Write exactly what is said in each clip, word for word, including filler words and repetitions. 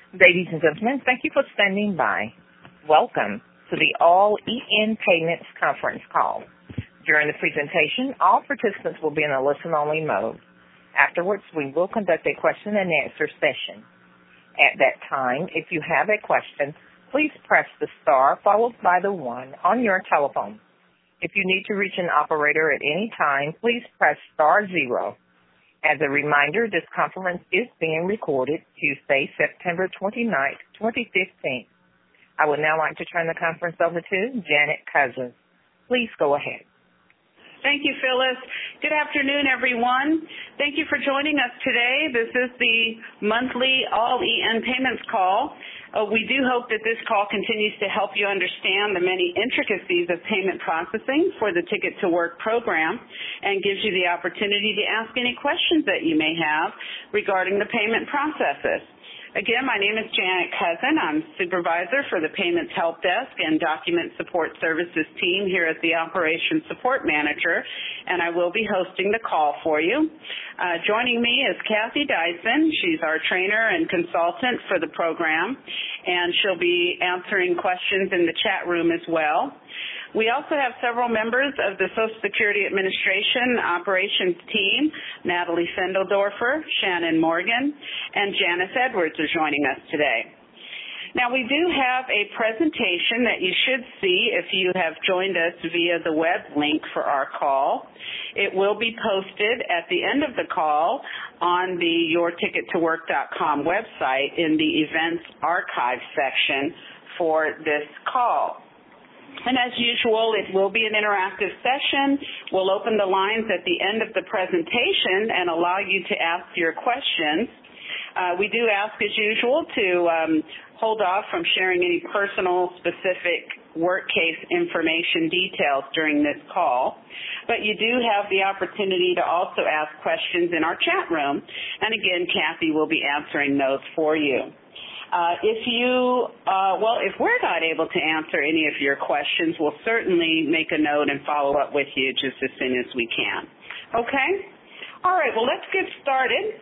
Ladies and gentlemen, thank you for standing by. Welcome to the All E N Payments conference call. During the presentation, all participants will be in a listen-only mode. Afterwards, we will conduct a question-and-answer session. At that time, if you have a question, please press the star followed by the one on your telephone. If you need to reach an operator at any time, please press star zero. As a reminder, this conference is being recorded Tuesday, September twenty-ninth, twenty fifteen. I would now like to turn the conference over to Janet Cousins. Please go ahead. Thank you, Phyllis. Good afternoon, everyone. Thank you for joining us today. This is the monthly All E N Payments call. Uh, we do hope that this call continues to help you understand the many intricacies of payment processing for the Ticket to Work program and gives you the opportunity to ask any questions that you may have regarding the payment processes. Again, my name is Janet Cousin. I'm supervisor for the Payments Help Desk and Document Support Services team here at the Operations Support Manager, and I will be hosting the call for you. Uh, joining me is Kathy Dyson. She's our trainer and consultant for the program, and she'll be answering questions in the chat room as well. We also have several members of the Social Security Administration operations team. Natalie Sendeldorfer, Shannon Morgan, and Janice Edwards are joining us today. Now, we do have a presentation that you should see if you have joined us via the web link for our call. It will be posted at the end of the call on the your ticket to work dot com website in the Events Archive section for this call. And as usual, it will be an interactive session. We'll open the lines at the end of the presentation and allow you to ask your questions. Uh, we do ask, as usual, to um, hold off from sharing any personal, specific work case information details during this call. But you do have the opportunity to also ask questions in our chat room. And again, Kathy will be answering those for you. Uh, if you, uh, well, if we're not able to answer any of your questions, we'll certainly make a note and follow up with you just as soon as we can. Okay? All right, well, let's get started.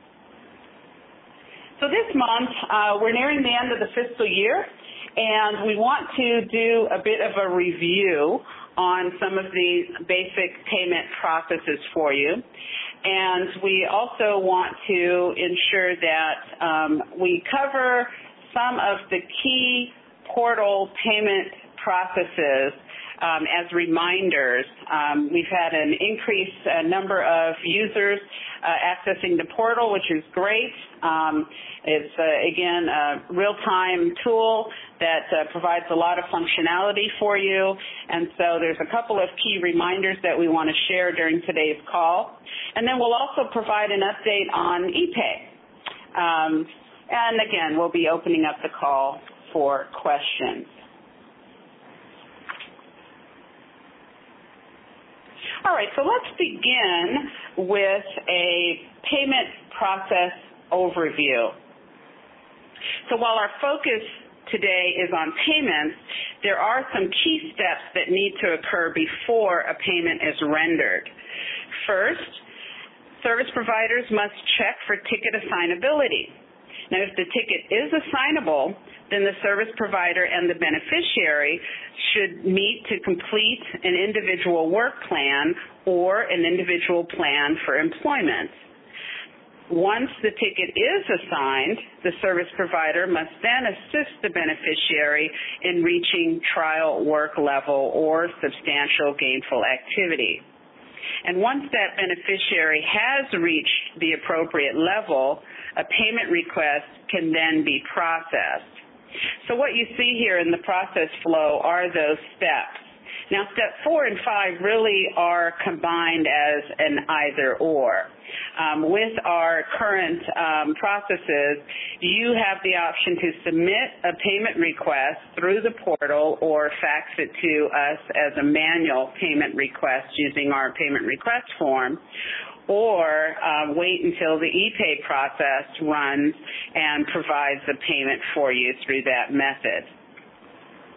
So this month, uh, we're nearing the end of the fiscal year, and we want to do a bit of a review on some of the basic payment processes for you. And we also want to ensure that um, we cover some of the key portal payment processes um, as reminders. Um, we've had an increased uh, number of users uh, accessing the portal, which is great. Um, it's, uh, again, a real-time tool that uh, provides a lot of functionality for you. And so there's a couple of key reminders that we want to share during today's call. And then we'll also provide an update on ePay. Um, and again, we'll be opening up the call for questions. All right, so let's begin with a payment process overview. So while our focus today is on payments, there are some key steps that need to occur before a payment is rendered. First, service providers must check for ticket assignability. Now, if the ticket is assignable, then the service provider and the beneficiary should meet to complete an individual work plan or an individual plan for employment. Once the ticket is assigned, the service provider must then assist the beneficiary in reaching trial work level or substantial gainful activity. And once that beneficiary has reached the appropriate level, a payment request can then be processed. So what you see here in the process flow are those steps. Now, step four and five really are combined as an either-or. Um, with our current um, processes, you have the option to submit a payment request through the portal or fax it to us as a manual payment request using our payment request form, or uh, wait until the ePay process runs and provides the payment for you through that method.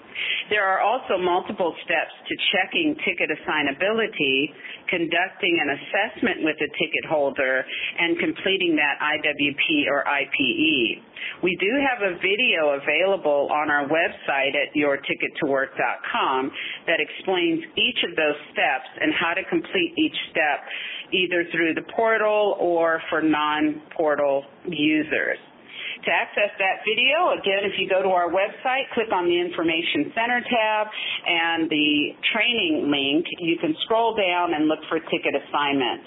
There are also multiple steps to checking ticket assignability, conducting an assessment with the ticket holder, and completing that I W P or I P E. We do have a video available on our website at your ticket to work dot com that explains each of those steps and how to complete each step either through the portal or for non-portal users. To access that video, again, if you go to our website, click on the Information Center tab and the training link, you can scroll down and look for ticket assignment.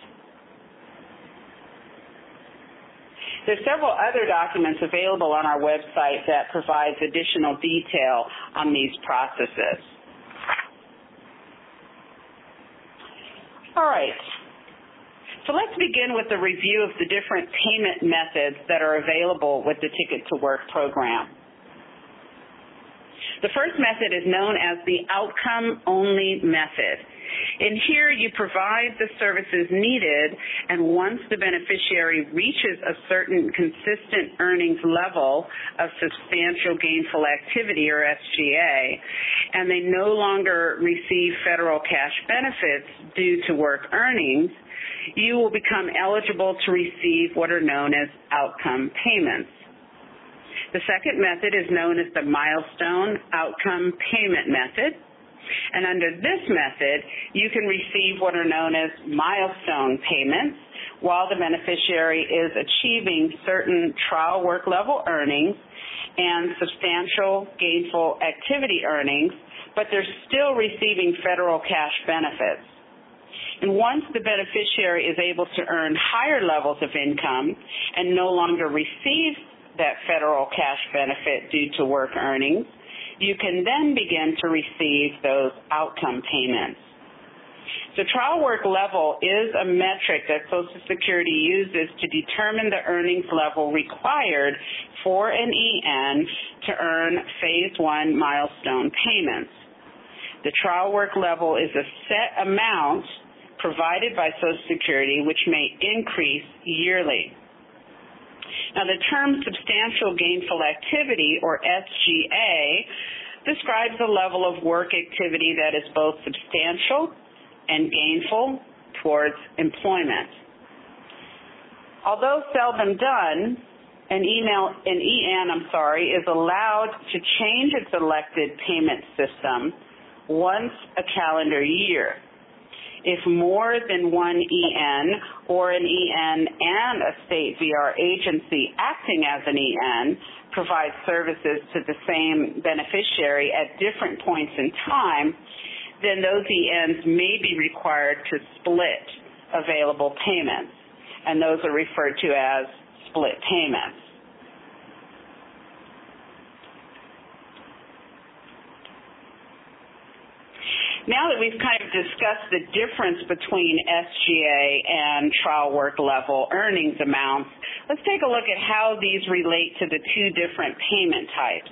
There's several other documents available on our website that provides additional detail on these processes. All right. So let's begin with a review of the different payment methods that are available with the Ticket to Work program. The first method is known as the outcome-only method. In here, you provide the services needed, and once the beneficiary reaches a certain consistent earnings level of substantial gainful activity, or S G A, and they no longer receive federal cash benefits due to work earnings, you will become eligible to receive what are known as outcome payments. The second method is known as the milestone outcome payment method. And under this method, you can receive what are known as milestone payments while the beneficiary is achieving certain trial work level earnings and substantial gainful activity earnings, but they're still receiving federal cash benefits. And once the beneficiary is able to earn higher levels of income and no longer receive that federal cash benefit due to work earnings, you can then begin to receive those outcome payments. The trial work level is a metric that Social Security uses to determine the earnings level required for an E N to earn Phase one milestone payments. The trial work level is a set amount provided by Social Security, which may increase yearly. Now, the term substantial gainful activity, or S G A, describes a level of work activity that is both substantial and gainful towards employment. Although seldom done, an email, an E N, I'm sorry, is allowed to change its elected payment system once a calendar year. If more than one E N or an E N and a state V R agency acting as an E N provide services to the same beneficiary at different points in time, then those E Ns may be required to split available payments, and those are referred to as split payments. Now that we've kind of discussed the difference between S G A and trial work level earnings amounts, let's take a look at how these relate to the two different payment types.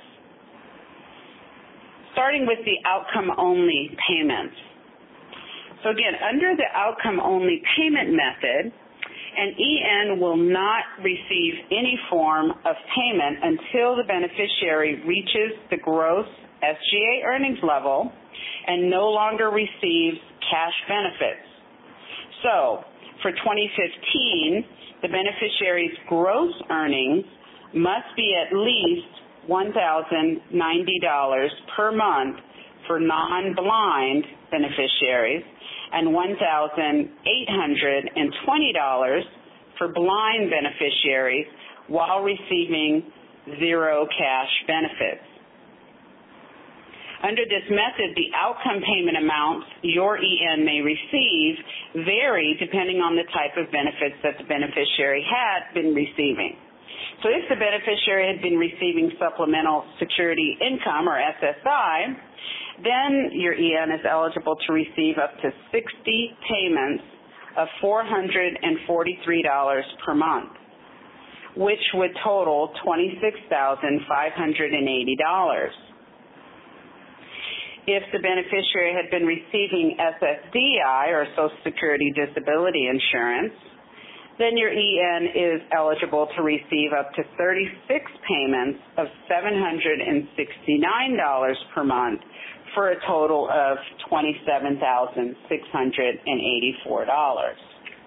Starting with the outcome-only payments. So again, under the outcome-only payment method, an E N will not receive any form of payment until the beneficiary reaches the gross S G A earnings level and no longer receives cash benefits. So, for twenty fifteen, the beneficiary's gross earnings must be at least one thousand ninety dollars per month for non-blind beneficiaries and one thousand eight hundred twenty dollars for blind beneficiaries while receiving zero cash benefits. Under this method, the outcome payment amounts your E N may receive vary depending on the type of benefits that the beneficiary had been receiving. So if the beneficiary had been receiving supplemental security income, or S S I, then your E N is eligible to receive up to sixty payments of four hundred forty-three dollars per month, which would total twenty-six thousand five hundred eighty dollars. If the beneficiary had been receiving S S D I, or Social Security Disability Insurance, then your E N is eligible to receive up to thirty-six payments of seven hundred sixty-nine dollars per month for a total of twenty-seven thousand six hundred eighty-four dollars.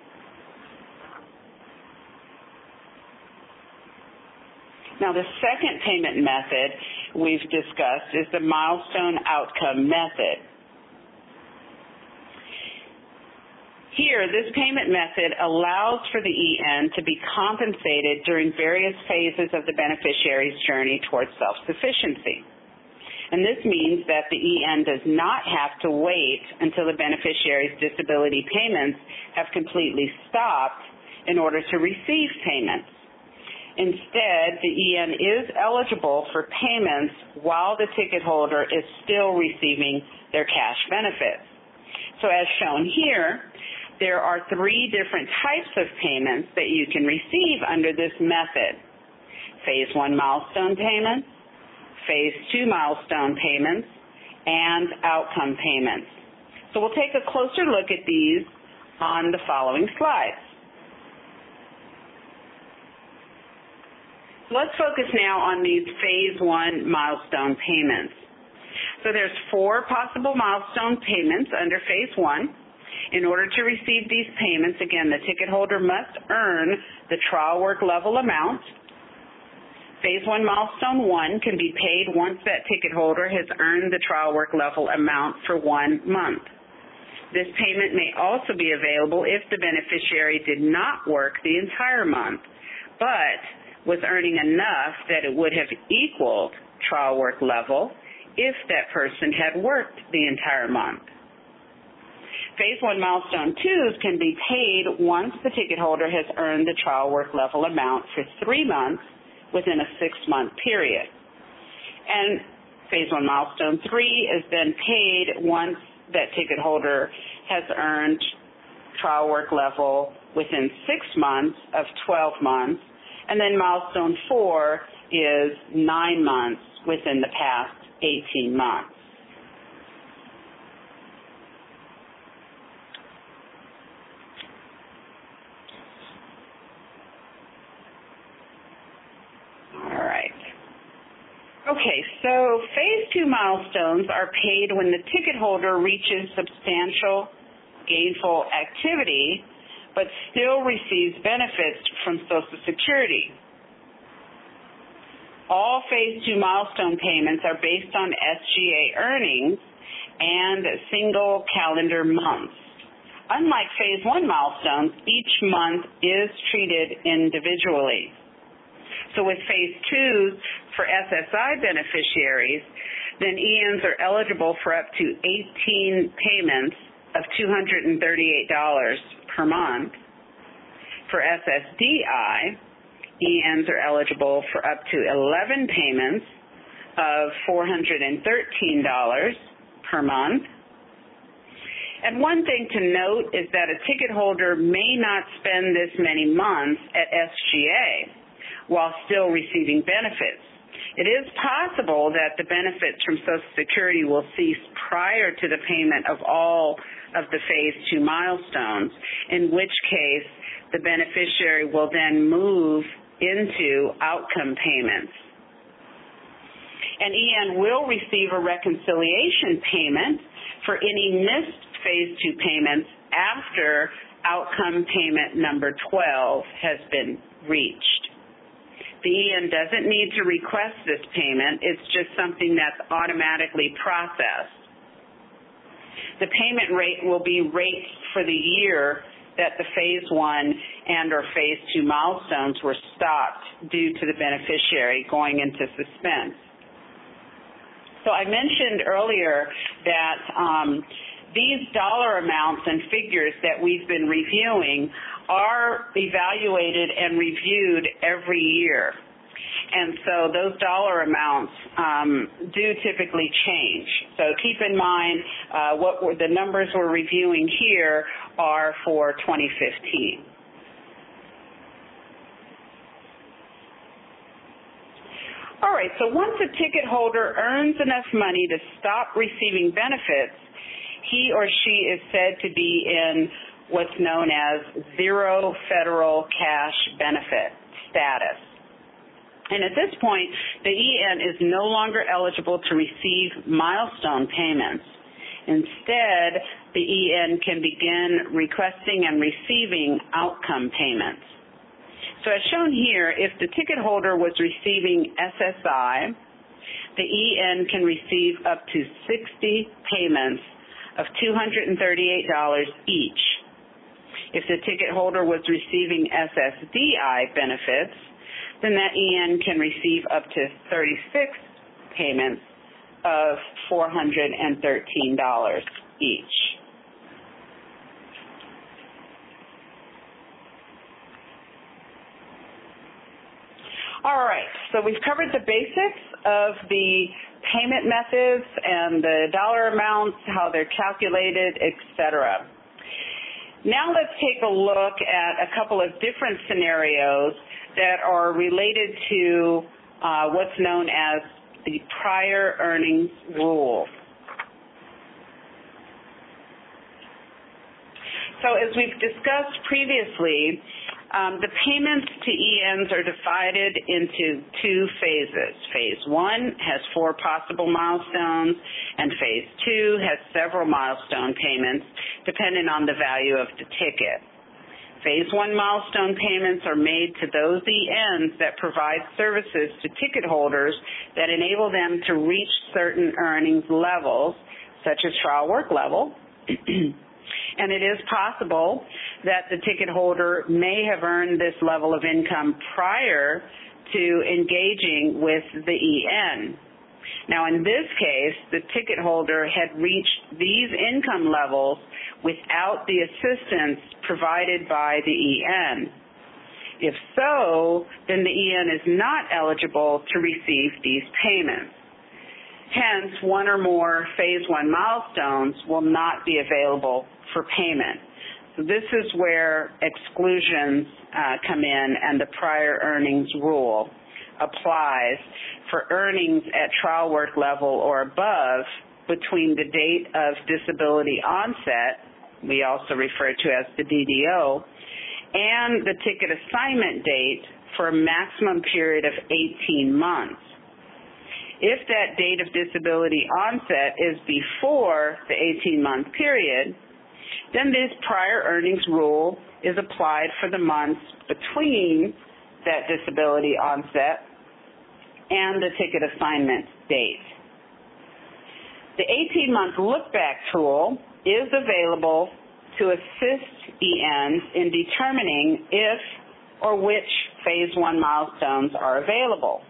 Now, the second payment method we've discussed is the milestone outcome method. Here, this payment method allows for the E N to be compensated during various phases of the beneficiary's journey towards self-sufficiency. And this means that the E N does not have to wait until the beneficiary's disability payments have completely stopped in order to receive payments. Instead, the E N is eligible for payments while the ticket holder is still receiving their cash benefits. So as shown here, there are three different types of payments that you can receive under this method: Phase one milestone payments, Phase two milestone payments, and outcome payments. So we'll take a closer look at these on the following slides. Let's focus now on these Phase one milestone payments. So there's four possible milestone payments under Phase one. In order to receive these payments, again, the ticket holder must earn the trial work level amount. Phase one milestone one can be paid once that ticket holder has earned the trial work level amount for one month. This payment may also be available if the beneficiary did not work the entire month, but was earning enough that it would have equaled trial work level if that person had worked the entire month. Phase one milestone twos can be paid once the ticket holder has earned the trial work level amount for three months within a six-month period. And Phase one milestone three is then paid once that ticket holder has earned trial work level within six months of twelve months. And then milestone four is nine months within the past eighteen months. All right. Okay, so Phase two milestones are paid when the ticket holder reaches substantial gainful activity but still receives benefits from Social Security. All Phase two milestone payments are based on S G A earnings and single calendar months. Unlike Phase one milestones, each month is treated individually. So with Phase two for S S I beneficiaries, then E Ns are eligible for up to eighteen payments of two hundred thirty-eight dollars per month. For S S D I, E Ns are eligible for up to eleven payments of four hundred thirteen dollars per month. And one thing to note is that a ticket holder may not spend this many months at S G A while still receiving benefits. It is possible that the benefits from Social Security will cease prior to the payment of all of the Phase two milestones, in which case the beneficiary will then move into outcome payments. An E N will receive a reconciliation payment for any missed Phase two payments after outcome payment number twelve has been reached. The E N doesn't need to request this payment. It's just something that's automatically processed. The payment rate will be rates for the year that the Phase one and or Phase two milestones were stopped due to the beneficiary going into suspense. So I mentioned earlier that um, these dollar amounts and figures that we've been reviewing are evaluated and reviewed every year. And so those dollar amounts um, do typically change. So keep in mind uh, what we're, the numbers we're reviewing here are for twenty fifteen. All right, so once a ticket holder earns enough money to stop receiving benefits, he or she is said to be in what's known as zero federal cash benefit status. And at this point, the E N is no longer eligible to receive milestone payments. Instead, the E N can begin requesting and receiving outcome payments. So as shown here, if the ticket holder was receiving S S I, the E N can receive up to sixty payments of two hundred thirty-eight dollars each. If the ticket holder was receiving S S D I benefits, then that E N can receive up to thirty-six payments of four hundred thirteen dollars each. All right, so we've covered the basics of the payment methods and the dollar amounts, how they're calculated, et cetera. Now let's take a look at a couple of different scenarios that are related to uh, what's known as the prior earnings rule. So as we've discussed previously, um, the payments to E Ns are divided into two phases. Phase one has four possible milestones, and phase two has several milestone payments depending on the value of the ticket. Phase one milestone payments are made to those E Ns that provide services to ticket holders that enable them to reach certain earnings levels, such as trial work level. And it is possible that the ticket holder may have earned this level of income prior to engaging with the E N. Now, in this case, the ticket holder had reached these income levels without the assistance provided by the E N. If so, then the E N is not eligible to receive these payments. Hence, one or more phase one milestones will not be available for payment. So this is where exclusions uh, come in, and the prior earnings rule applies for earnings at trial work level or above between the date of disability onset, we also refer to as the D D O, and the ticket assignment date for a maximum period of eighteen months. If that date of disability onset is before the eighteen-month period, then this prior earnings rule is applied for the months between that disability onset and the ticket assignment date. The eighteen-month look-back tool is available to assist E Ns in determining if or which phase one milestones are available.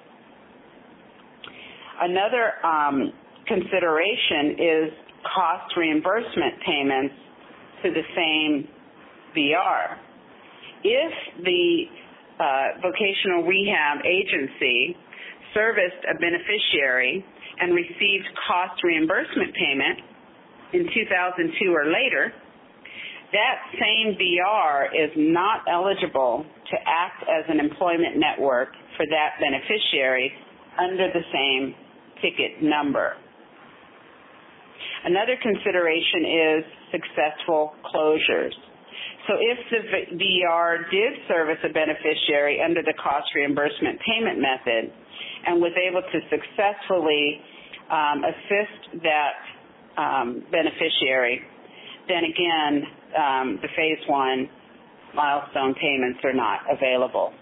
Another um, consideration is cost reimbursement payments to the same V R. If the uh, vocational rehab agency serviced a beneficiary and received cost reimbursement payment in two thousand two or later, that same V R is not eligible to act as an employment network for that beneficiary under the same ticket number. Another consideration is successful closures. So if the V R did service a beneficiary under the cost reimbursement payment method and was able to successfully um, assist that um, beneficiary, then again, um, the phase one milestone payments are not available.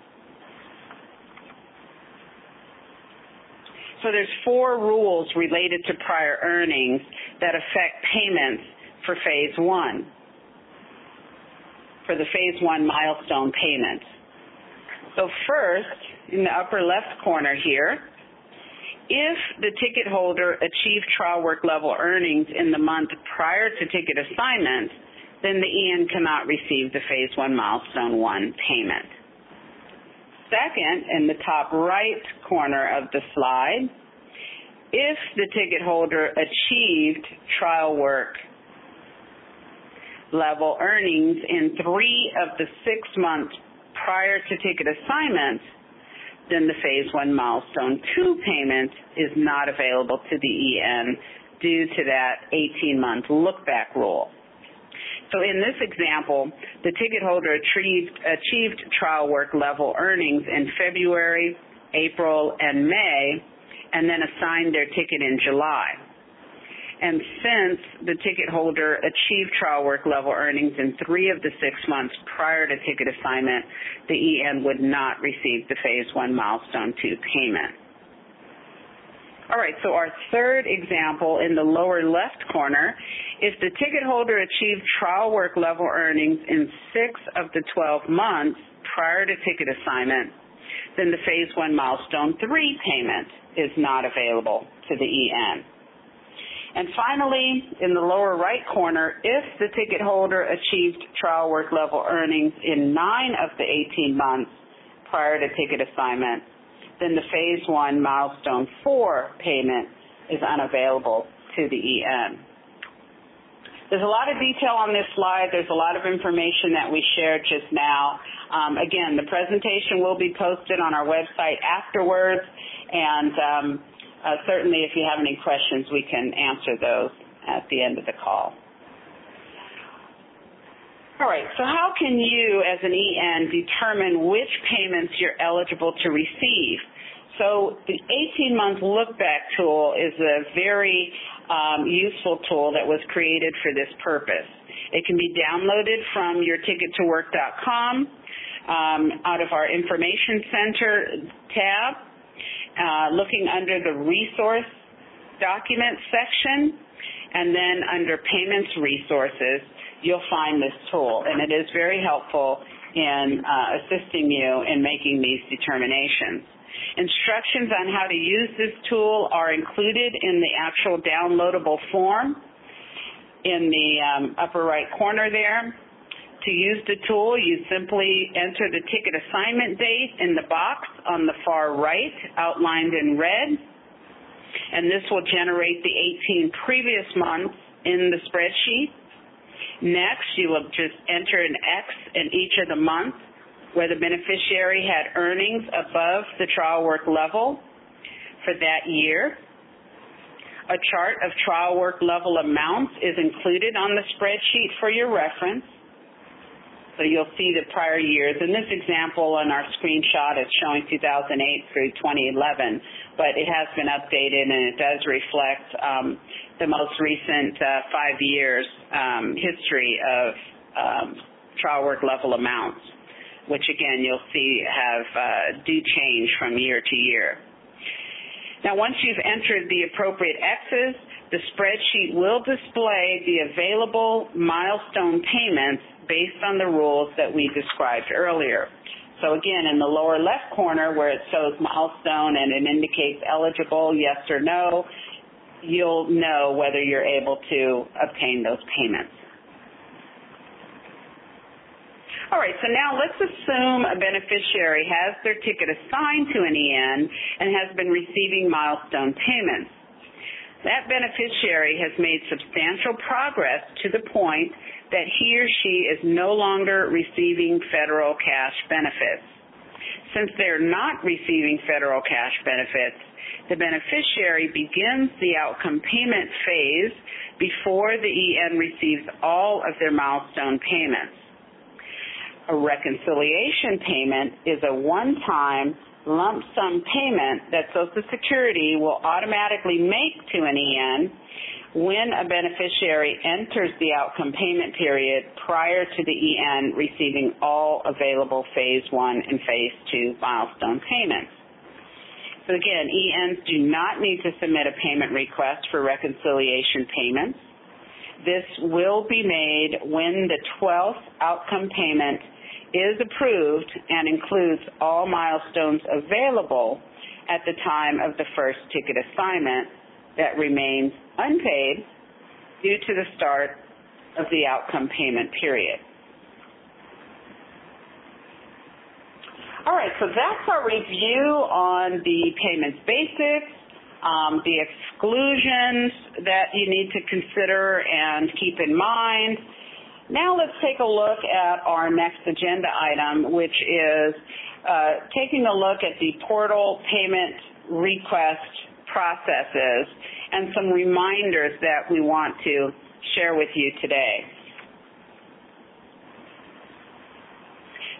So there's four rules related to prior earnings that affect payments for phase one, for the phase one milestone payments. So first, in the upper left corner here, if the ticket holder achieved trial work level earnings in the month prior to ticket assignment, then the E N cannot receive the phase one milestone one payment. Second, in the top right corner of the slide, if the ticket holder achieved trial work level earnings in three of the six months prior to ticket assignment, then the phase one milestone two payment is not available to the E N due to that eighteen-month look-back rule. So in this example, the ticket holder achieved, achieved trial work level earnings in February, April, and May, and then assigned their ticket in July. And since the ticket holder achieved trial work level earnings in three of the six months prior to ticket assignment, the E N would not receive the Phase one Milestone two payment. All right, so our third example in the lower left corner, if the ticket holder achieved trial work level earnings in six of the twelve months prior to ticket assignment, then the Phase one Milestone three payment is not available to the E N. And finally, in the lower right corner, if the ticket holder achieved trial work level earnings in nine of the eighteen months prior to ticket assignment, then the Phase one Milestone four payment is unavailable to the E N. There's a lot of detail on this slide. There's a lot of information that we shared just now. Um, again, the presentation will be posted on our website afterwards, and um, Uh, certainly, if you have any questions, we can answer those at the end of the call. All right, so how can you, as an E N, determine which payments you're eligible to receive? So the eighteen-month look-back tool is a very um, useful tool that was created for this purpose. It can be downloaded from your ticket to work dot com um, out of our Information Center tab. Uh, looking under the Resource Documents section, and then under Payments Resources, you'll find this tool, and it is very helpful in uh, assisting you in making these determinations. Instructions on how to use this tool are included in the actual downloadable form in the um, upper right corner there. To use the tool, you simply enter the ticket assignment date in the box on the far right, outlined in red, and this will generate the eighteen previous months in the spreadsheet. Next, you will just enter an X in each of the months where the beneficiary had earnings above the trial work level for that year. A chart of trial work level amounts is included on the spreadsheet for your reference. So you'll see the prior years. In this example on our screenshot, it's showing two thousand eight through twenty eleven, but it has been updated and it does reflect um, the most recent uh, five years um, history of um, trial work level amounts, which again you'll see have uh, do change from year to year. Now, once you've entered the appropriate X's, the spreadsheet will display the available milestone payments based on the rules that we described earlier. So again, in the lower left corner where it shows milestone and it indicates eligible, yes or no, you'll know whether you're able to obtain those payments. All right, so now let's assume a beneficiary has their ticket assigned to an E N and has been receiving milestone payments. That beneficiary has made substantial progress to the point that he or she is no longer receiving federal cash benefits. Since they're not receiving federal cash benefits, the beneficiary begins the outcome payment phase before the E N receives all of their milestone payments. A reconciliation payment is a one-time lump sum payment that Social Security will automatically make to an E N when a beneficiary enters the outcome payment period prior to the E N receiving all available Phase one and Phase two milestone payments. So again, E Ns do not need to submit a payment request for reconciliation payments. This will be made when the twelfth outcome payment is approved and includes all milestones available at the time of the first ticket assignment that remains unpaid due to the start of the outcome payment period. All right, so that's our review on the payments basics, um, the exclusions that you need to consider and keep in mind. Now let's take a look at our next agenda item, which is uh, taking a look at the portal payment request processes and some reminders that we want to share with you today.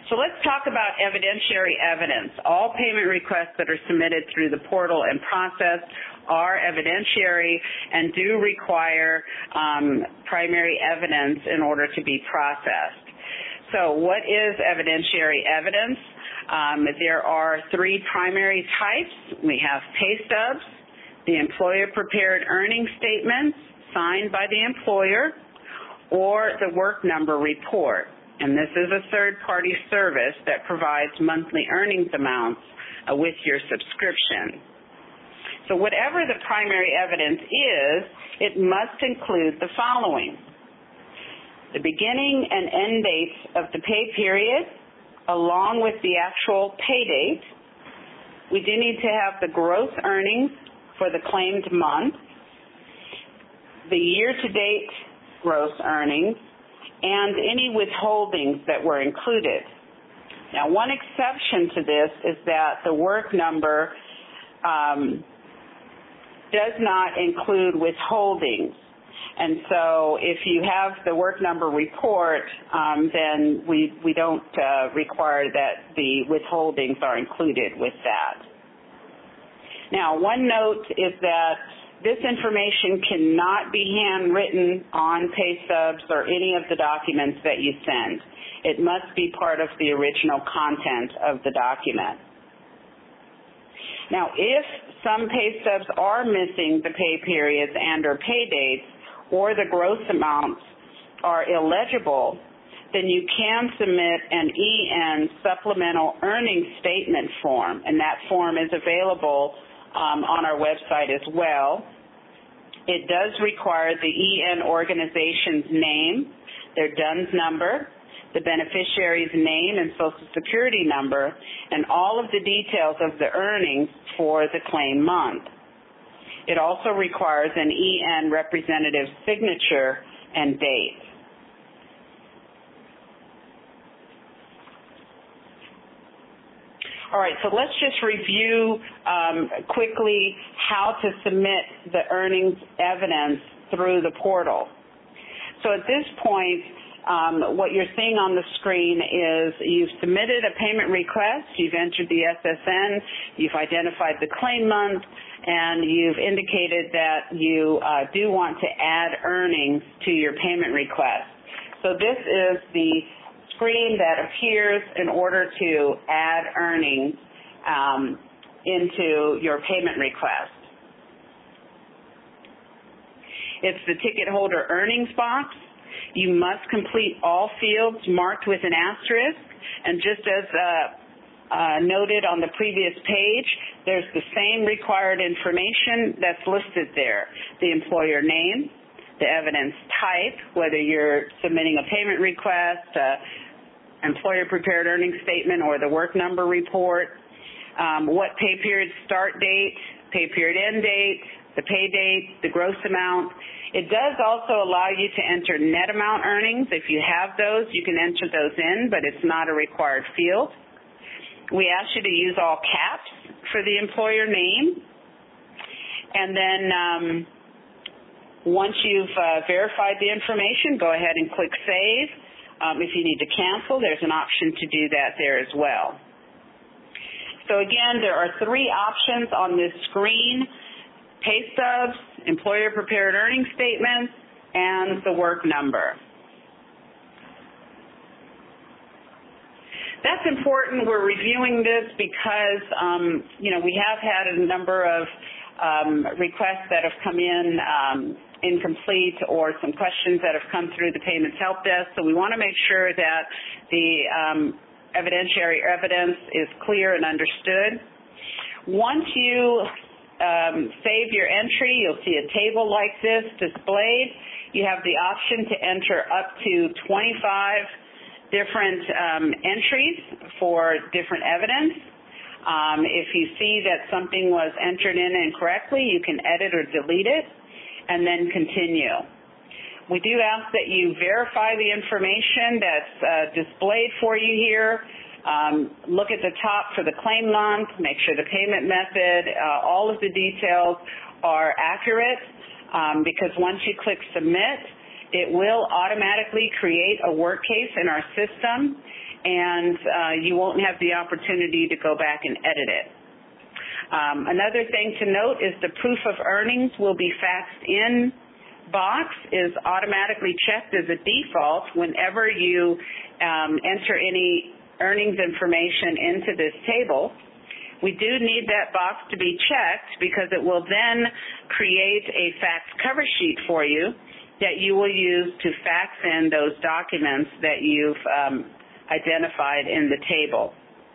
So let's talk about evidentiary evidence. All payment requests that are submitted through the portal and processed are evidentiary and do require um, primary evidence in order to be processed. So what is evidentiary evidence? Um, there are three primary types. We have pay stubs, the employer-prepared earnings statements signed by the employer, or the work number report. And this is a third-party service that provides monthly earnings amounts uh, with your subscription. So whatever the primary evidence is, it must include the following: the beginning and end dates of the pay period, along with the actual pay date. We do need to have the gross earnings for the claimed month, the year-to-date gross earnings, and any withholdings that were included. Now, one exception to this is that the work number um, does not include withholdings. And so if you have the work number report, um, then we, we don't uh, require that the withholdings are included with that. Now, one note is that this information cannot be handwritten on pay stubs or any of the documents that you send. It must be part of the original content of the document. Now, if some pay stubs are missing the pay periods and or pay dates, or the gross amounts are illegible, then you can submit an E N supplemental earnings statement form, and that form is available um, on our website as well. It does require the E N organization's name, their D U N S number, the beneficiary's name and Social Security number, and all of the details of the earnings for the claim month. It also requires an E N representative's signature and date. All right, so let's just review um, quickly how to submit the earnings evidence through the portal. So at this point, um, what you're seeing on the screen is you've submitted a payment request, you've entered the S S N, you've identified the claim month, and you've indicated that you uh, do want to add earnings to your payment request. So this is the screen that appears in order to add earnings um, into your payment request. It's the ticket holder earnings box. You must complete all fields marked with an asterisk, and just as uh, Uh, noted on the previous page, there's the same required information that's listed there. The employer name, the evidence type, whether you're submitting a payment request, uh, employer-prepared earnings statement, or the work number report, um, what pay period start date, pay period end date, the pay date, the gross amount. It does also allow you to enter net amount earnings. If you have those, you can enter those in, but it's not a required field. We ask you to use all caps for the employer name. And then um, once you've uh, verified the information, go ahead and click Save. Um, if you need to cancel, there's an option to do that there as well. So again, there are three options on this screen: pay stubs, employer-prepared earnings statements, and the work number. That's important. We're reviewing this because, um, you know, we have had a number of um, requests that have come in um, incomplete, or some questions that have come through the Payments Help Desk. So we want to make sure that the um, evidentiary evidence is clear and understood. Once you um, save your entry, you'll see a table like this displayed. You have the option to enter up to twenty-five different um, entries for different evidence. Um, if you see that something was entered in incorrectly, you can edit or delete it and then continue. We do ask that you verify the information that's uh, displayed for you here. Um, look at the top for the claim month, make sure the payment method, uh, all of the details are accurate, um, because once you click Submit, It will automatically create a work case in our system, and uh, you won't have the opportunity to go back and edit it. Um, another thing to note is the proof of earnings will be faxed in box is automatically checked as a default whenever you um, enter any earnings information into this table. We do need that box to be checked because it will then create a fax cover sheet for you that you will use to fax in those documents that you've um, identified in the table.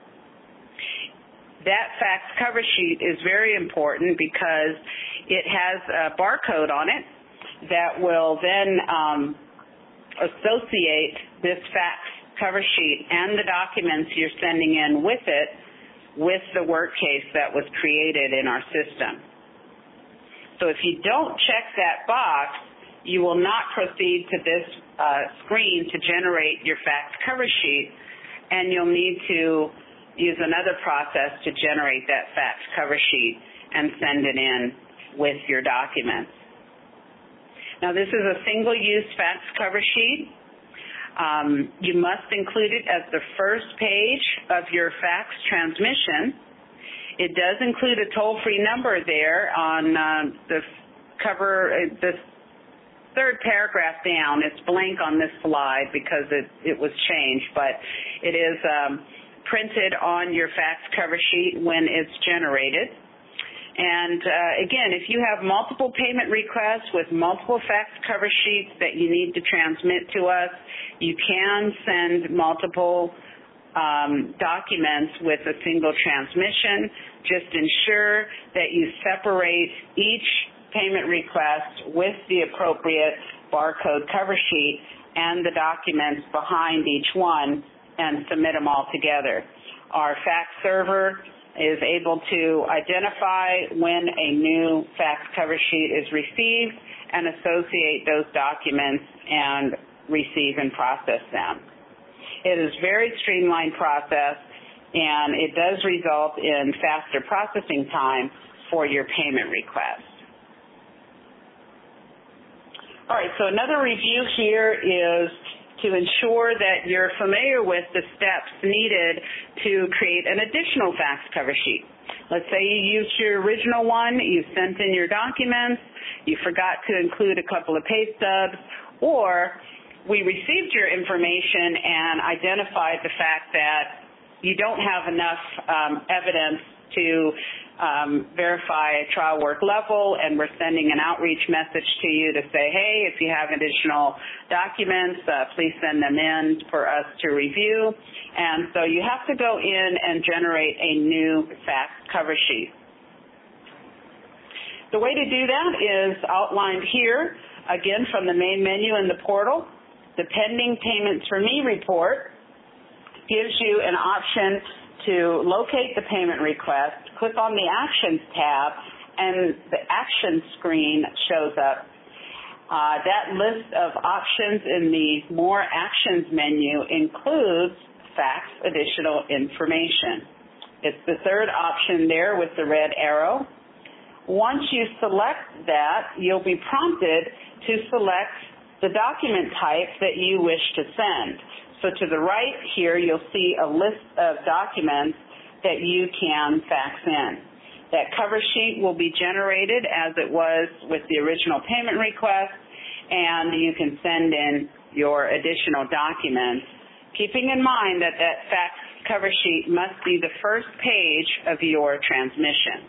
That fax cover sheet is very important because it has a barcode on it that will then um, associate this fax cover sheet and the documents you're sending in with it with the work case that was created in our system. So if you don't check that box, you will not proceed to this uh, screen to generate your fax cover sheet, and you'll need to use another process to generate that fax cover sheet and send it in with your documents. Now, this is a single-use fax cover sheet. Um, you must include it as the first page of your fax transmission. It does include a toll-free number there on uh, the cover, uh, the third paragraph down. It's blank on this slide because it, it was changed, but it is um, printed on your fax cover sheet when it's generated. And uh, again, if you have multiple payment requests with multiple fax cover sheets that you need to transmit to us, you can send multiple um, documents with a single transmission. Just ensure that you separate each payment request with the appropriate barcode cover sheet and the documents behind each one and submit them all together. Our fax server is able to identify when a new fax cover sheet is received and associate those documents and receive and process them. It is a very streamlined process, and it does result in faster processing time for your payment request. All right, so another review here is to ensure that you're familiar with the steps needed to create an additional fax cover sheet. Let's say you used your original one, you sent in your documents, you forgot to include a couple of pay stubs, or we received your information and identified the fact that you don't have enough um, evidence to um, verify a trial work level, and we're sending an outreach message to you to say, hey, if you have additional documents, uh, please send them in for us to review. And so you have to go in and generate a new fax cover sheet. The way to do that is outlined here, again, from the main menu in the portal. The Pending Payments for Me report gives you an option to locate the payment request, click on the Actions tab, and the Actions screen shows up. Uh, that list of options in the More Actions menu includes fax additional information. It's the third option there with the red arrow. Once you select that, you'll be prompted to select the document type that you wish to send. So to the right here, you'll see a list of documents that you can fax in. That cover sheet will be generated as it was with the original payment request, and you can send in your additional documents, keeping in mind that that fax cover sheet must be the first page of your transmission.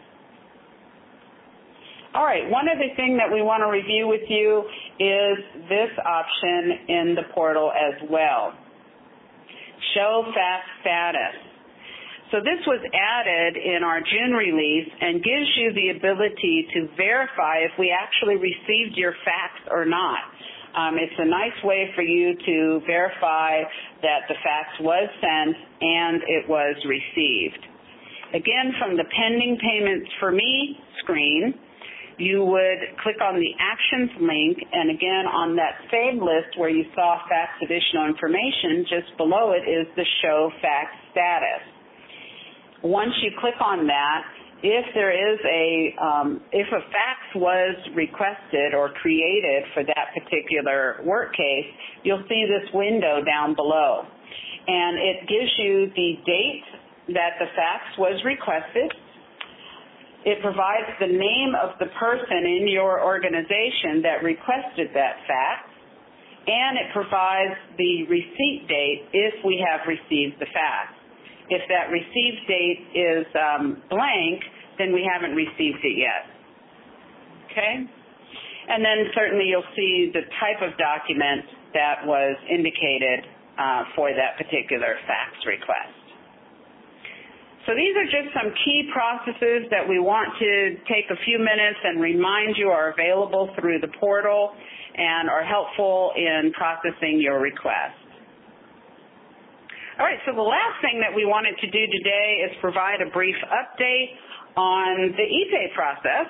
All right, one other thing that we want to review with you is this option in the portal as well. Show fax status. So this was added in our June release and gives you the ability to verify if we actually received your fax or not. Um, it's a nice way for you to verify that the fax was sent and it was received. Again, from the Pending Payments for Me screen, you would click on the Actions link, and again, on that same list where you saw fax additional information, just below it is the Show Fax Status. Once you click on that, if there is a, um, if a fax was requested or created for that particular work case, you'll see this window down below. And it gives you the date that the fax was requested. It provides the name of the person in your organization that requested that fax, and it provides the receipt date if we have received the fax. If that receipt date is um, blank, then we haven't received it yet. Okay? And then certainly you'll see the type of document that was indicated uh, for that particular fax request. So these are just some key processes that we want to take a few minutes and remind you are available through the portal and are helpful in processing your request. All right, so the last thing that we wanted to do today is provide a brief update on the e-pay process.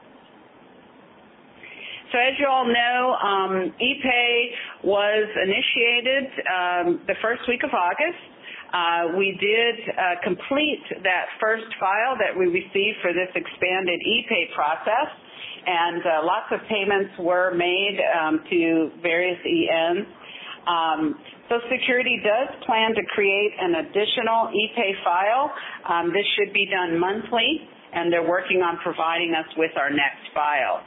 So as you all know, um, e-pay was initiated um, the first week of August. Uh, we did uh, complete that first file that we received for this expanded e-pay process, and uh, lots of payments were made um, to various E Ns. Um, Social Security does plan to create an additional e-pay file. Um, this should be done monthly, and they're working on providing us with our next file.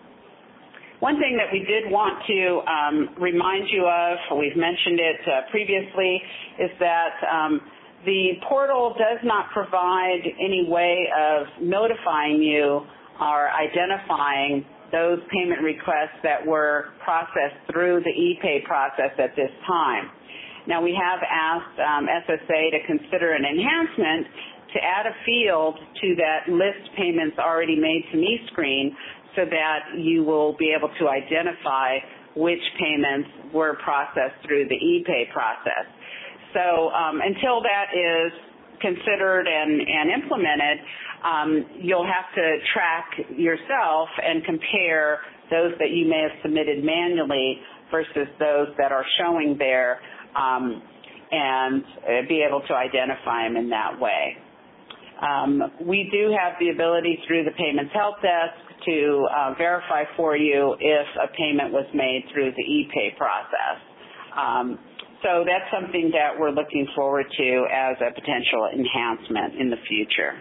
One thing that we did want to um, remind you of, we've mentioned it uh, previously, is that um, the portal does not provide any way of notifying you or identifying those payment requests that were processed through the e-pay process at this time. Now, we have asked um, S S A to consider an enhancement to add a field to that list payments already made to me screen, so that you will be able to identify which payments were processed through the e-pay process. So um, until that is considered and, and implemented, um, you'll have to track yourself and compare those that you may have submitted manually versus those that are showing there, um, and uh, be able to identify them in that way. Um, we do have the ability through the Payments Help Desk to uh, verify for you if a payment was made through the e-pay process. Um, so that's something that we're looking forward to as a potential enhancement in the future.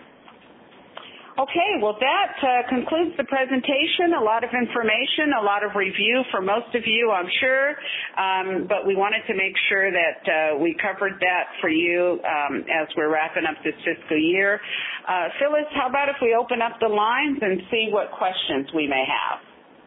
Okay, well that uh, concludes the presentation. A lot of information, a lot of review for most of you, I'm sure, um, but we wanted to make sure that uh, we covered that for you um, as we're wrapping up this fiscal year. Uh, Phyllis, how about if we open up the lines and see what questions we may have?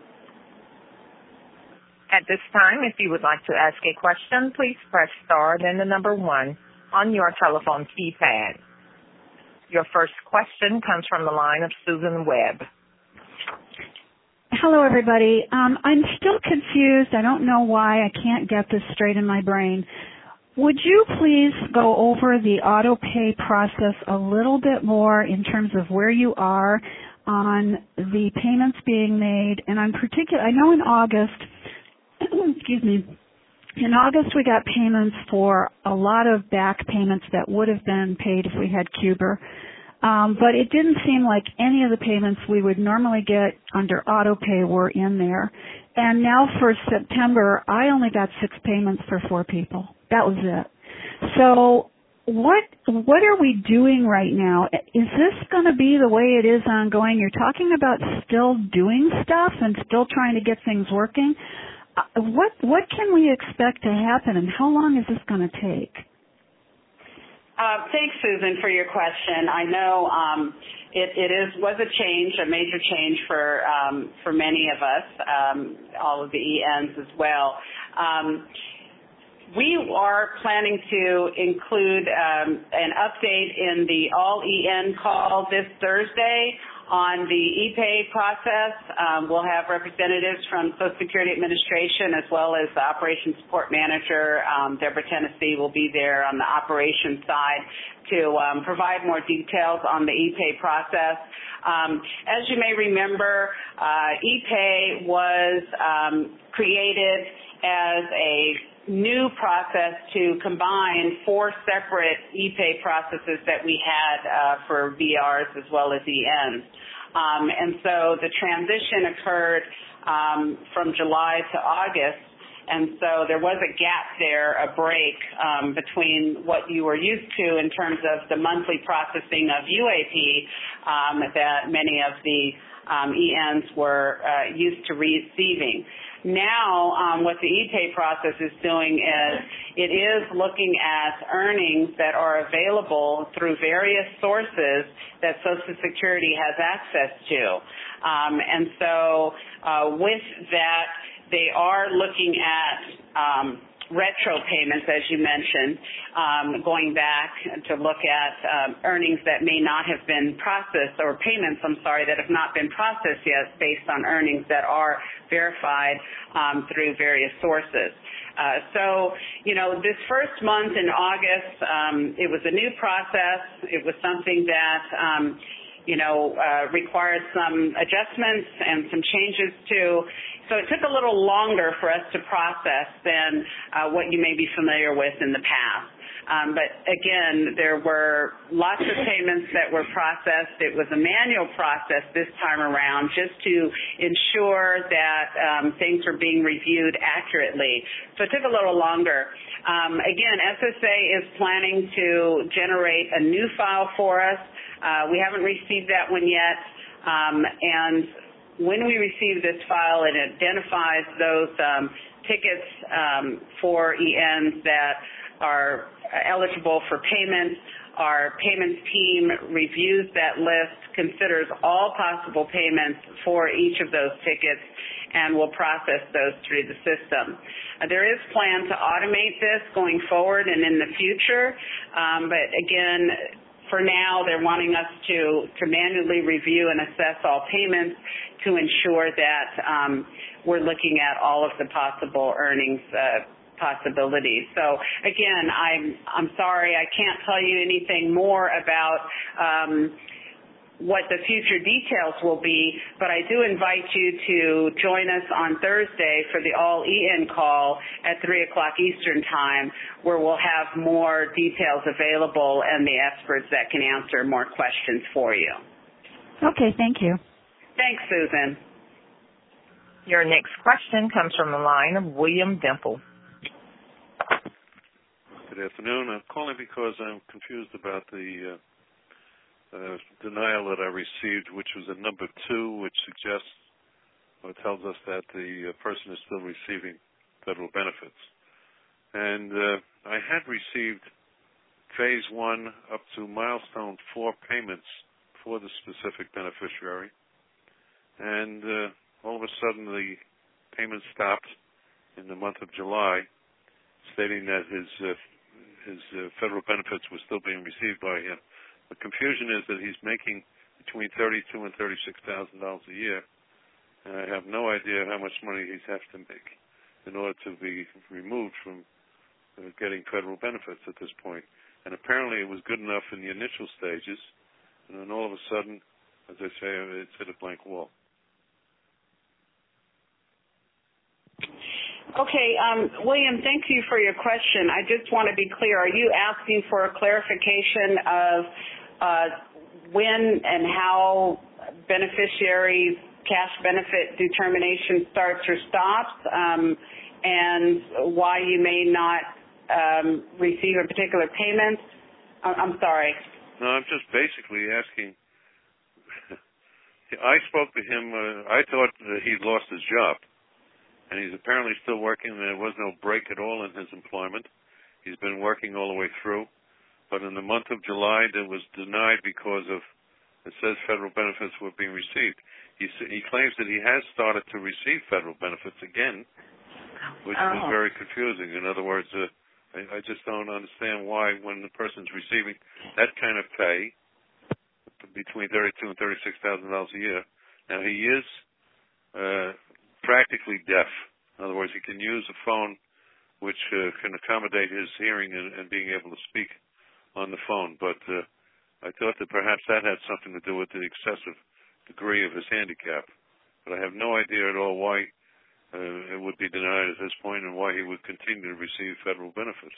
At this time, if you would like to ask a question, please press star, then the number one on your telephone keypad. Your first question comes from the line of Susan Webb. Hello, everybody. Um, I'm still confused. I don't know why. I can't get this straight in my brain. Would you please go over the auto pay process a little bit more in terms of where you are on the payments being made? And I'm particular. I know in August, excuse me, in August we got payments for a lot of back payments that would have been paid if we had Cuber. Um, but it didn't seem like any of the payments we would normally get under auto pay were in there. And now for September, I only got six payments for four people. That was it. So what what are we doing right now? Is this going to be the way it is ongoing? You're talking about still doing stuff and still trying to get things working. Uh, what what can we expect to happen, and how long is this going to take? Uh, thanks, Susan, for your question. I know um, it, it is was a change, a major change for um, for many of us, um, all of the E Ns as well. Um, we are planning to include um, an update in the All E N call this Thursday on the e-pay process. Um, we'll have representatives from Social Security Administration as well as the Operations Support Manager, um, Deborah Tennessee, will be there on the operations side to um, provide more details on the e-pay process. Um, as you may remember, uh, e-pay was um, created as a new process to combine four separate e-pay processes that we had uh, for V Rs as well as E Ns. Um, and so the transition occurred um, from July to August, and so there was a gap there, a break um, between what you were used to in terms of the monthly processing of U A P um, that many of the um, E Ns were uh, used to receiving. Now, um, what the e-pay process is doing is it is looking at earnings that are available through various sources that Social Security has access to. Um, and so uh, with that, they are looking at um, retro payments, as you mentioned, um, going back to look at um, earnings that may not have been processed, or payments, I'm sorry, that have not been processed yet based on earnings that are verified um, through various sources. Uh, so, you know, this first month in August, um, it was a new process. It was something that, um, you know, uh, required some adjustments and some changes to. So it took a little longer for us to process than uh, what you may be familiar with in the past. Um, but again, there were lots of payments that were processed. It was a manual process this time around just to ensure that um, things were being reviewed accurately. So it took a little longer. Um, again, S S A is planning to generate a new file for us. Uh, we haven't received that one yet. Um, and when we receive this file, it identifies those um, tickets um, for E Ns that are eligible for payment. Our payments team reviews that list, considers all possible payments for each of those tickets, and will process those through the system. Uh, there is plan to automate this going forward and in the future, um, but again, for now, they're wanting us to, to manually review and assess all payments to ensure that um, we're looking at all of the possible earnings uh, possibilities. So again, I'm, I'm sorry, I can't tell you anything more about um, what the future details will be, but I do invite you to join us on Thursday for the All E N call at three o'clock Eastern Time, where we'll have more details available and the experts that can answer more questions for you. Okay, thank you. Thanks, Susan. Your next question comes from the line of William Dimple. Good afternoon. I'm calling because I'm confused about the uh, Uh, denial that I received, which was a number two, which suggests or tells us that the uh, person is still receiving federal benefits. And uh, I had received phase one up to milestone four payments for the specific beneficiary. And uh, all of a sudden the payment stopped in the month of July, stating that his, uh, his uh, federal benefits were still being received by him. The confusion is that he's making between thirty-two and thirty-six thousand dollars a year, and I have no idea how much money he's have to make in order to be removed from uh, getting federal benefits at this point. And apparently, it was good enough in the initial stages, and then all of a sudden, as I say, it's hit a blank wall. Okay, um, William, thank you for your question. I just want to be clear. Are you asking for a clarification of uh, when and how beneficiaries' cash benefit determination starts or stops, um, and why you may not um, receive a particular payment? I'm sorry. No, I'm just basically asking. I spoke to him. Uh, I thought that he'd lost his job. And he's apparently still working. There was no break at all in his employment. He's been working all the way through. But in the month of July, it was denied because of, it says federal benefits were being received. He, he claims that he has started to receive federal benefits again, which oh. was very confusing. In other words, uh, I, I just don't understand why, when the person's receiving that kind of pay, between thirty-two and thirty-six thousand dollars a year. Now, he is uh, practically deaf. In other words, he can use a phone which uh, can accommodate his hearing and, and being able to speak on the phone. But uh, I thought that perhaps that had something to do with the excessive degree of his handicap. But I have no idea at all why uh, it would be denied at this point, and why he would continue to receive federal benefits.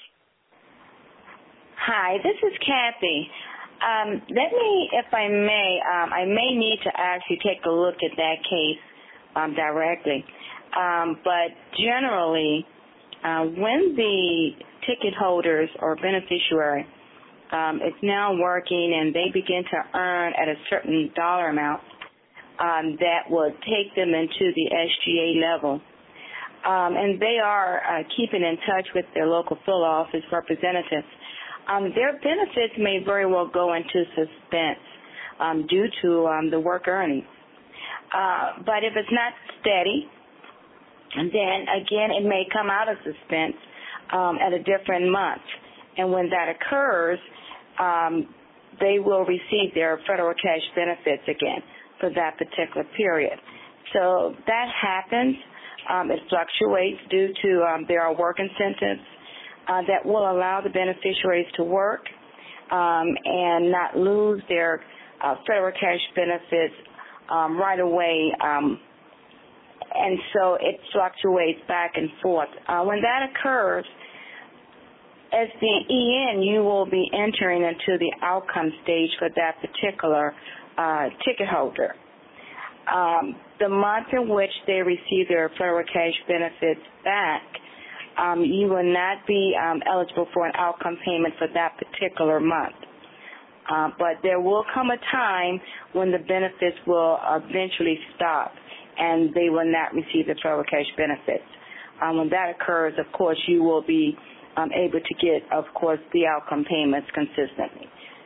Hi, this is Kathy. Um, let me, if I may, um, I may need to actually take a look at that case um, directly. Um, but generally, uh, when the ticket holders or beneficiary um, is now working and they begin to earn at a certain dollar amount, um, that will take them into the S G A level. Um, and they are uh, keeping in touch with their local field office representatives. Um, their benefits may very well go into suspense um, due to um, the work earnings. Uh, but if it's not steady, then again it may come out of suspense um, at a different month. And when that occurs, um, they will receive their federal cash benefits again for that particular period. So that happens. Um, it fluctuates due to um, there are work incentives uh, that will allow the beneficiaries to work um, and not lose their uh, federal cash benefits um, right away. Um, and so it fluctuates back and forth. Uh, when that occurs, as the E N, you will be entering into the outcome stage for that particular uh, ticket holder. Um, the month in which they receive their federal cash benefits back, um, you will not be um, eligible for an outcome payment for that particular month. Uh, but there will come a time when the benefits will eventually stop and they will not receive the federal cash benefits. Um, when that occurs, of course, you will be um, able to get, of course, the outcome payments consistently.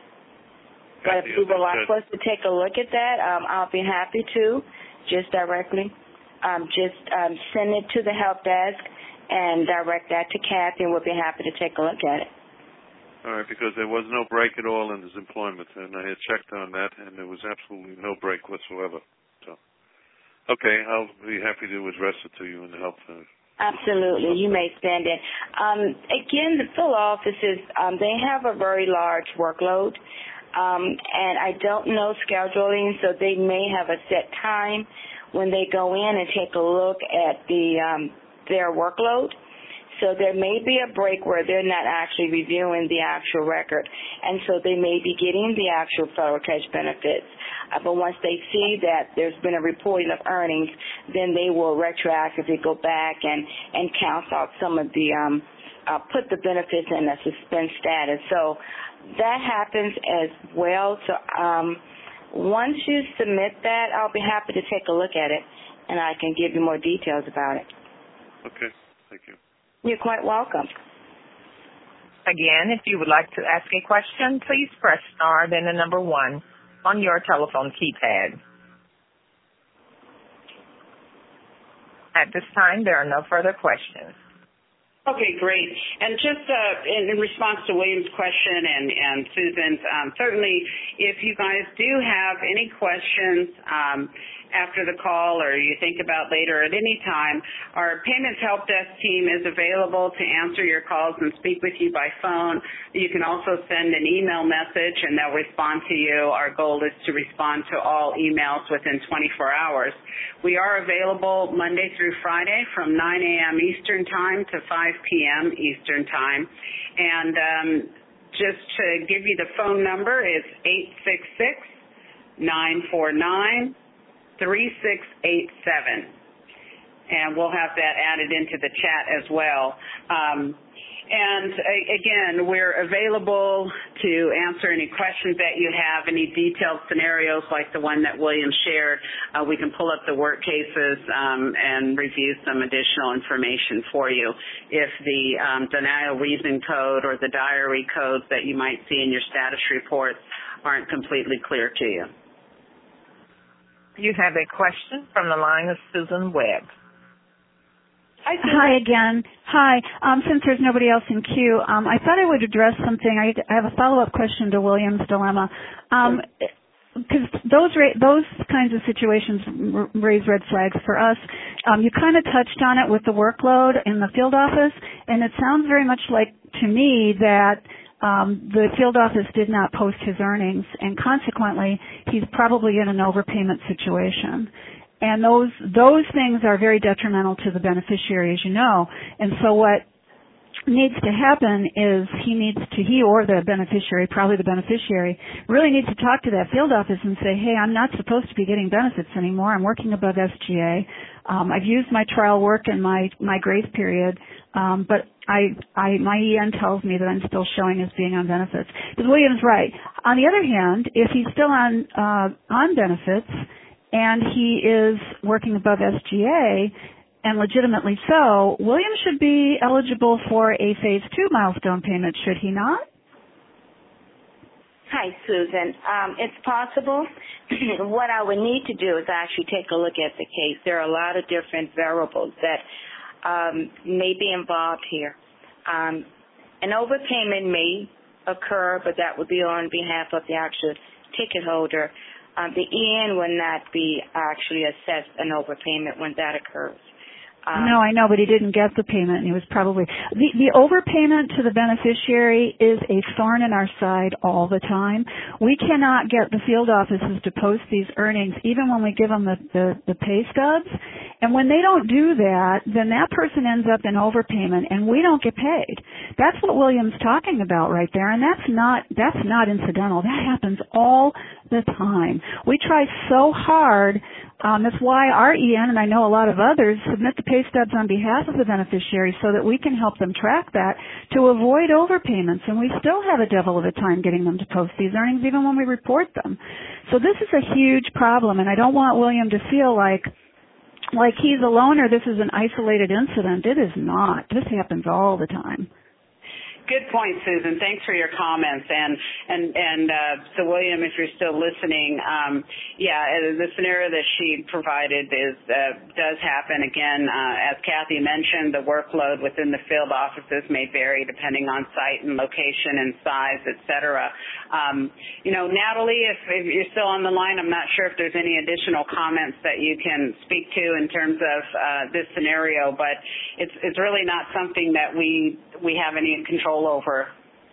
But if you would like us to take a look at that, um, I'll be happy to, just directly. Um, just um, send it to the help desk and direct that to Kathy, and we'll be happy to take a look at it. All right, because there was no break at all in his employment, and I had checked on that, and there was absolutely no break whatsoever. So, okay, I'll be happy to address it to you in the help center. Absolutely, you may send it. Um, again, the field offices, um, they have a very large workload. Um, and I don't know scheduling, so they may have a set time when they go in and take a look at the um, their workload. So there may be a break where they're not actually reviewing the actual record, and so they may be getting the actual federal cash benefits. Uh, but once they see that there's been a reporting of earnings, then they will retroactively go back and, and count out some of the, um, uh, put the benefits in a suspense status. So that happens as well. So um, once you submit that, I'll be happy to take a look at it, and I can give you more details about it. Okay, thank you. You're quite welcome. Again, if you would like to ask a question, please press star, then the number one on your telephone keypad. At this time, there are no further questions. Okay, great. And just uh, in, in response to William's question and, and Susan's, um, certainly if you guys do have any questions um, after the call or you think about later at any time, our Payments Help Desk team is available to answer your calls and speak with you by phone. You can also send an email message and they'll respond to you. Our goal is to respond to all emails within twenty-four hours. We are available Monday through Friday from nine a.m. Eastern Time to five p.m. Eastern Time. And um, just to give you the phone number, it's eight six six, nine four nine, three six eight seven. And we'll have that added into the chat as well. Um, and uh, again, we're available to answer any questions that you have, any detailed scenarios like the one that William shared. Uh, we can pull up the work cases um, and review some additional information for you if the um, denial reason code or the diary codes that you might see in your status reports aren't completely clear to you. You have a question from the line of Susan Webb. Hi, Hi again. Hi. Um, since there's nobody else in queue, um, I thought I would address something. I, I have a follow-up question to William's dilemma. Um, because those ra- those kinds of situations r- raise red flags for us. Um, you kind of touched on it with the workload in the field office, and it sounds very much like to me that um, the field office did not post his earnings, and consequently, he's probably in an overpayment situation. And those those things are very detrimental to the beneficiary, as you know. And so what needs to happen is he needs to, he or the beneficiary, probably the beneficiary, really needs to talk to that field office and say, hey, I'm not supposed to be getting benefits anymore. I'm working above S G A. Um, I've used my trial work and my, my grace period, um, but I, I, my E N tells me that I'm still showing as being on benefits. Because William's right. On the other hand, if he's still on, uh, on benefits and he is working above S G A, and legitimately so, William should be eligible for a phase two milestone payment, should he not? Hi, Susan. Um, it's possible. What I would need to do is actually take a look at the case. There are a lot of different variables that um, may be involved here. Um, an overpayment may occur, but that would be on behalf of the actual ticket holder. Um, the E N will not be actually assessed an overpayment when that occurs. Um, no, I know, but he didn't get the payment, and he was probably the, the overpayment to the beneficiary is a thorn in our side all the time. We cannot get the field offices to post these earnings, even when we give them the, the, the pay stubs. And when they don't do that, then that person ends up in overpayment, and we don't get paid. That's what William's talking about right there, and that's not that's not incidental. That happens all the time. We try so hard. Um, that's why our E N, and I know a lot of others, submit the pay stubs on behalf of the beneficiary so that we can help them track that to avoid overpayments. And we still have a devil of a time getting them to post these earnings even when we report them. So this is a huge problem, and I don't want William to feel like like he's alone or this is an isolated incident. It is not. This happens all the time. Good point, Susan. Thanks for your comments. And and and uh, so, William, if you're still listening, um, yeah, the scenario that she provided is uh, does happen. Again, uh, as Kathy mentioned, the workload within the field offices may vary depending on site and location and size, et cetera. Um, you know, Natalie, if, if you're still on the line, I'm not sure if there's any additional comments that you can speak to in terms of uh, this scenario, but it's it's really not something that we we have any control over.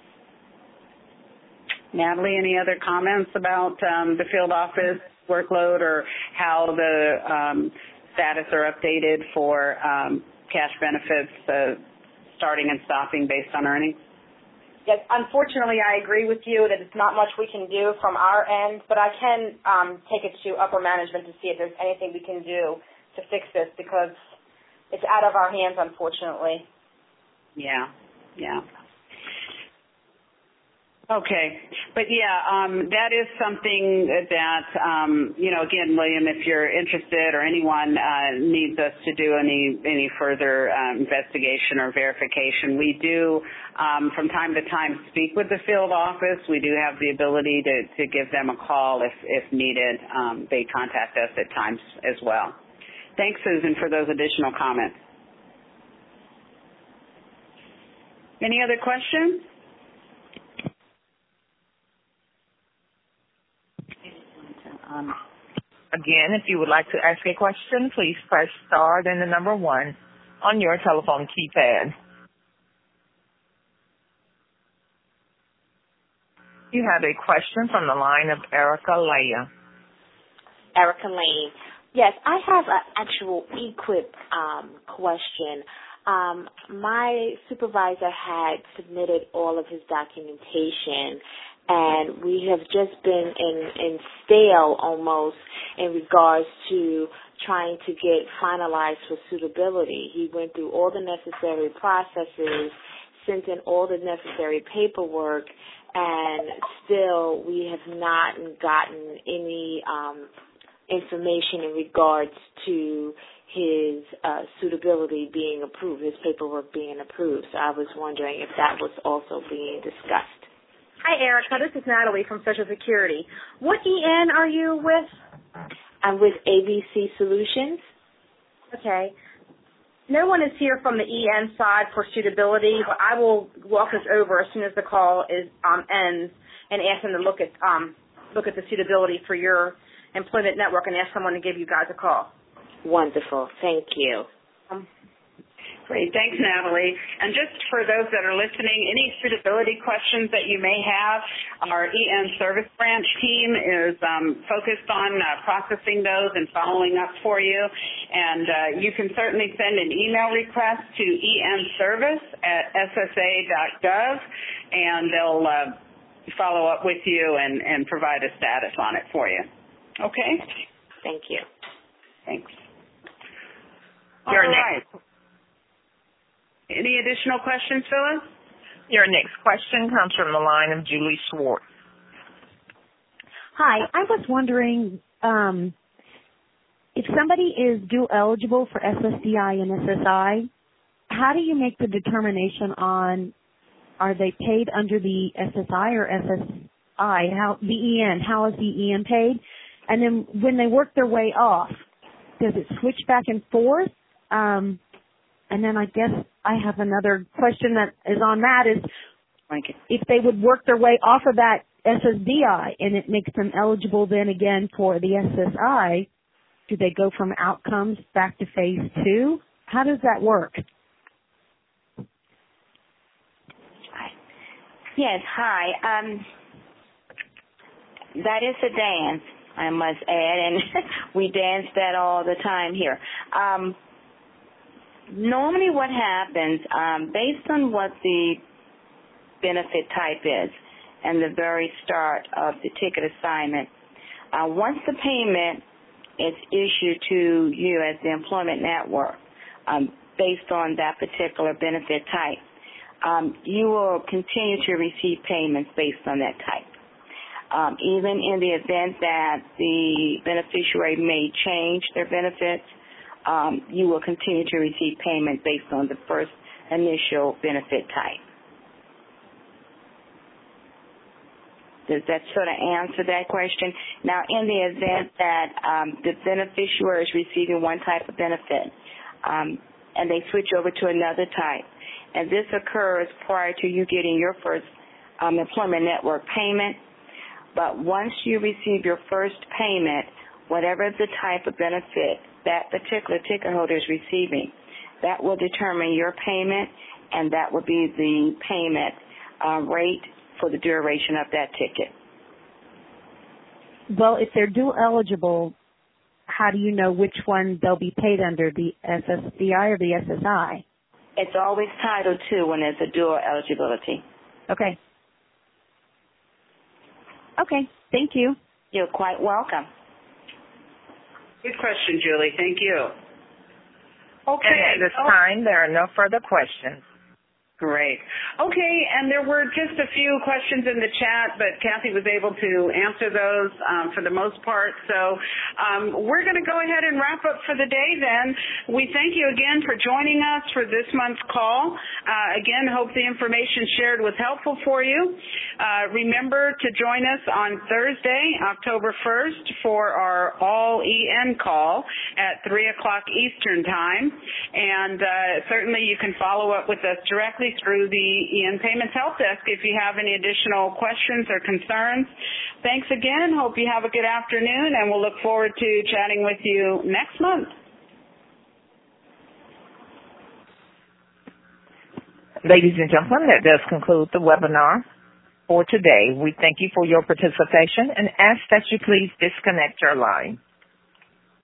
Natalie, any other comments about um, the field office workload or how the um, status are updated for um, cash benefits uh, starting and stopping based on earnings? Yes, unfortunately, I agree with you that it's not much we can do from our end, but I can um, take it to upper management to see if there's anything we can do to fix this because it's out of our hands, unfortunately. Yeah, yeah. Okay, but yeah, um, that is something that, um, you know, again, William, if you're interested or anyone uh, needs us to do any any further um, investigation or verification, we do, um, from time to time, speak with the field office. We do have the ability to, to give them a call if, if needed. Um, they contact us at times as well. Thanks, Susan, for those additional comments. Any other questions? Um, again, if you would like to ask a question, please press star, then the number one on your telephone keypad. You have a question from the line of Erica Leah. Erica Lane. Yes, I have an actual equip um, question. Um, my supervisor had submitted all of his documentation, and we have just been in, in stale almost in regards to trying to get finalized for suitability. He went through all the necessary processes, sent in all the necessary paperwork, and still we have not gotten any um, information in regards to his uh, suitability being approved, his paperwork being approved. So I was wondering if that was also being discussed. Hi, Erica. This is Natalie from Social Security. What E N are you with? I'm with A B C Solutions. Okay. No one is here from the E N side for suitability, but I will walk us over as soon as the call is um, ends and ask them to look at um, look at the suitability for your employment network and ask someone to give you guys a call. Wonderful. Thank you. Um, Great. Thanks, Natalie. And just for those that are listening, any suitability questions that you may have, our E N Service Branch team is um, focused on uh, processing those and following up for you. And uh, you can certainly send an email request to E N service at S S A dot gov, and they'll uh, follow up with you and, and provide a status on it for you. Okay? Thank you. Thanks. Your All next, right. Any additional questions, Phyllis? Your next question comes from the line of Julie Schwartz. Hi, I was wondering um, if somebody is dual eligible for S S D I and S S I, how do you make the determination on are they paid under the S S I or S S I? How the E N? How is the E N paid? And then when they work their way off, does it switch back and forth? Um, and then I guess I have another question that is on that is if they would work their way off of that S S D I and it makes them eligible then again for the S S I, do they go from outcomes back to phase two? How does that work? Yes, hi. Um, that is a dance, I must add, and we dance that all the time here. Um, normally what happens, um, based on what the benefit type is and the very start of the ticket assignment, uh, once the payment is issued to you as the employment network, um, based on that particular benefit type, um, you will continue to receive payments based on that type. Um, even in the event that the beneficiary may change their benefits, um, you will continue to receive payment based on the first initial benefit type. Does that sort of answer that question? Now, in the event that um, the beneficiary is receiving one type of benefit um, and they switch over to another type, and this occurs prior to you getting your first um, employment network payment, but once you receive your first payment, whatever the type of benefit that particular ticket holder is receiving, that will determine your payment, and that will be the payment uh, rate for the duration of that ticket. Well, if they're dual eligible, how do you know which one they'll be paid under, the S S D I or the S S I? It's always Title two when there's a dual eligibility. Okay. Okay, thank you. You're quite welcome. Good question, Julie. Thank you. Okay. And at this oh. time, there are no further questions. Great. Okay, and there were just a few questions in the chat, but Kathy was able to answer those um, for the most part. So um, we're going to go ahead and wrap up for the day then. We thank you again for joining us for this month's call. Uh, again, hope the information shared was helpful for you. Uh, remember to join us on Thursday, October first, for our All E N call at three o'clock Eastern Time. And uh, certainly you can follow up with us directly through the E N Payments Help Desk if you have any additional questions or concerns. Thanks again. Hope you have a good afternoon, and we'll look forward to chatting with you next month. Ladies and gentlemen, that does conclude the webinar for today. We thank you for your participation and ask that you please disconnect your line.